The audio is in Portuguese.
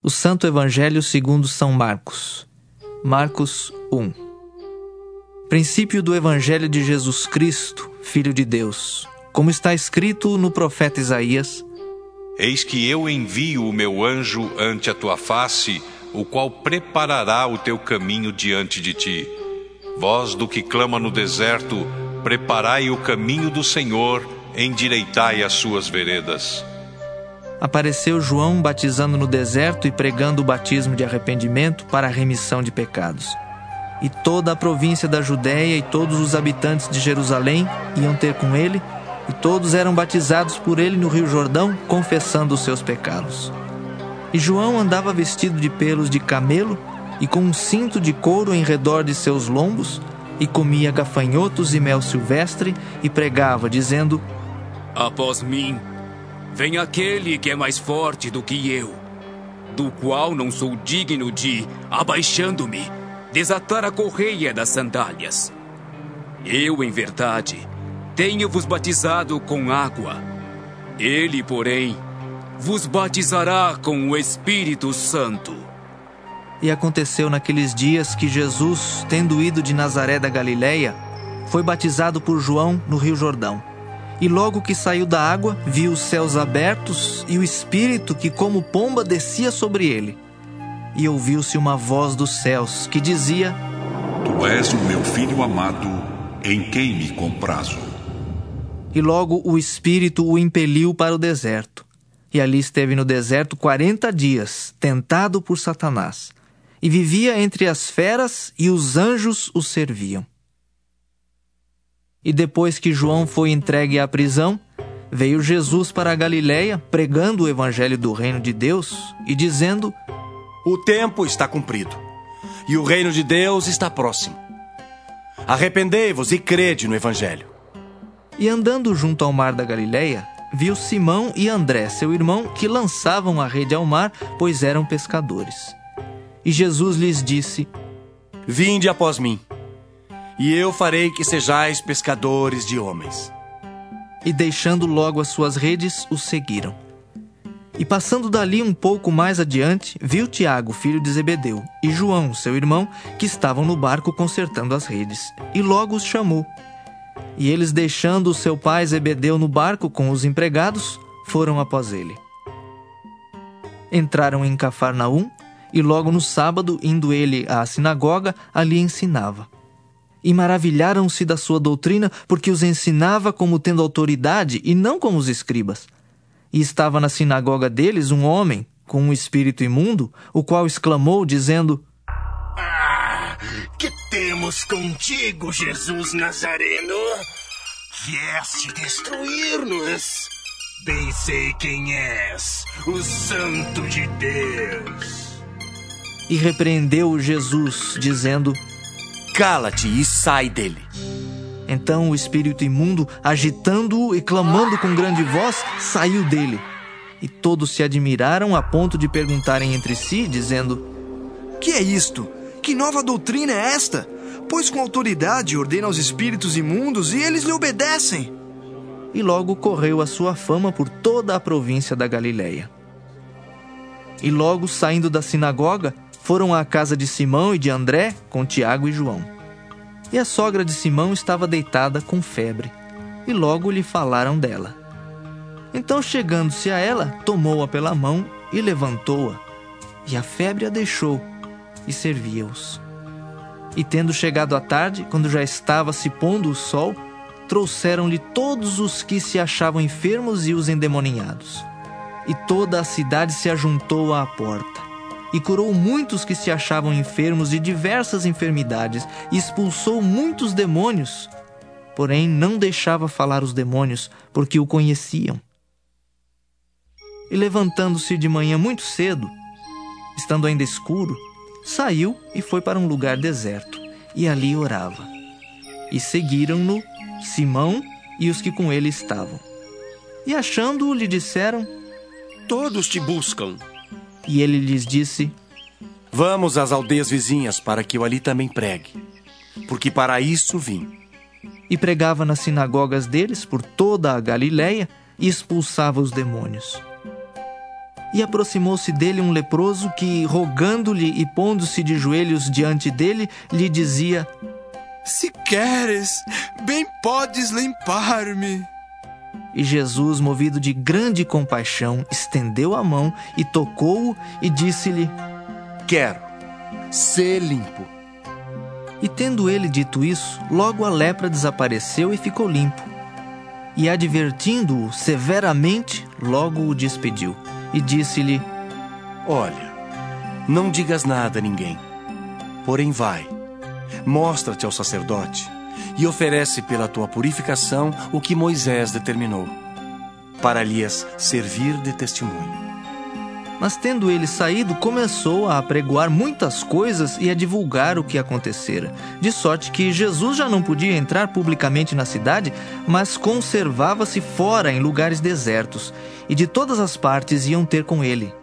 O Santo Evangelho segundo São Marcos. Marcos 1. Princípio do Evangelho de Jesus Cristo, Filho de Deus. Como está escrito no profeta Isaías: Eis que eu envio o meu anjo ante a tua face, o qual preparará o teu caminho diante de ti. Vós do que clama no deserto, preparai o caminho do Senhor, endireitai as suas veredas. Apareceu João batizando no deserto e pregando o batismo de arrependimento para a remissão de pecados. E toda a província da Judéia e todos os habitantes de Jerusalém iam ter com ele, e todos eram batizados por ele no Rio Jordão, confessando os seus pecados. E João andava vestido de pelos de camelo e com um cinto de couro em redor de seus lombos, e comia gafanhotos e mel silvestre, e pregava, dizendo: Após mim vem aquele que é mais forte do que eu, do qual não sou digno de, abaixando-me, desatar a correia das sandálias. Eu, em verdade, tenho-vos batizado com água. Ele, porém, vos batizará com o Espírito Santo. E aconteceu naqueles dias que Jesus, tendo ido de Nazaré da Galileia, foi batizado por João no Rio Jordão. E logo que saiu da água, viu os céus abertos e o Espírito que como pomba descia sobre ele. E ouviu-se uma voz dos céus que dizia: Tu és o meu Filho amado, em quem me comprazo. E logo o Espírito o impeliu para o deserto. E ali esteve no deserto 40 dias, tentado por Satanás. E vivia entre as feras, e os anjos o serviam. E depois que João foi entregue à prisão, veio Jesus para a Galileia, pregando o evangelho do reino de Deus e dizendo: O tempo está cumprido, e o reino de Deus está próximo. Arrependei-vos e crede no evangelho. E andando junto ao mar da Galileia, viu Simão e André, seu irmão, que lançavam a rede ao mar, pois eram pescadores. E Jesus lhes disse: Vinde após mim, e eu farei que sejais pescadores de homens. E deixando logo as suas redes, os seguiram. E passando dali um pouco mais adiante, viu Tiago, filho de Zebedeu, e João, seu irmão, que estavam no barco consertando as redes, e logo os chamou. E eles, deixando o seu pai Zebedeu no barco com os empregados, foram após ele. Entraram em Cafarnaum, e logo no sábado, indo ele à sinagoga, ali ensinava. E maravilharam-se da sua doutrina, porque os ensinava como tendo autoridade e não como os escribas. E estava na sinagoga deles um homem com um espírito imundo, o qual exclamou, dizendo: Que temos contigo, Jesus Nazareno? Vieste destruir-nos. Bem sei quem és, o Santo de Deus. E repreendeu Jesus, dizendo: Cala-te e sai dele. Então o espírito imundo, agitando-o e clamando com grande voz, saiu dele. E todos se admiraram a ponto de perguntarem entre si, dizendo: Que é isto? Que nova doutrina é esta? Pois com autoridade ordena aos espíritos imundos e eles lhe obedecem. E logo correu a sua fama por toda a província da Galileia. E logo, saindo da sinagoga, foram à casa de Simão e de André, com Tiago e João. E a sogra de Simão estava deitada com febre, e logo lhe falaram dela. Então, chegando-se a ela, tomou-a pela mão e levantou-a, e a febre a deixou, e servia-os. E tendo chegado a tarde, quando já estava se pondo o sol, trouxeram-lhe todos os que se achavam enfermos e os endemoniados. E toda a cidade se ajuntou à porta. E curou muitos que se achavam enfermos de diversas enfermidades, e expulsou muitos demônios. Porém, não deixava falar os demônios, porque o conheciam. E levantando-se de manhã muito cedo, estando ainda escuro, saiu e foi para um lugar deserto, e ali orava. E seguiram-no Simão e os que com ele estavam. E achando-o, lhe disseram: Todos te buscam. E ele lhes disse: Vamos às aldeias vizinhas para que eu ali também pregue, porque para isso vim. E pregava nas sinagogas deles por toda a Galileia e expulsava os demônios. E aproximou-se dele um leproso que, rogando-lhe e pondo-se de joelhos diante dele, lhe dizia: Se queres, bem podes limpar-me. E Jesus, movido de grande compaixão, estendeu a mão e tocou-o e disse-lhe: Quero, sê limpo. E tendo ele dito isso, logo a lepra desapareceu e ficou limpo. E advertindo-o severamente, logo o despediu. E disse-lhe: Olha, não digas nada a ninguém. Porém vai, mostra-te ao sacerdote e oferece pela tua purificação o que Moisés determinou, para lhes servir de testemunho. Mas tendo ele saído, começou a apregoar muitas coisas e a divulgar o que acontecera. De sorte que Jesus já não podia entrar publicamente na cidade, mas conservava-se fora em lugares desertos. E de todas as partes iam ter com ele,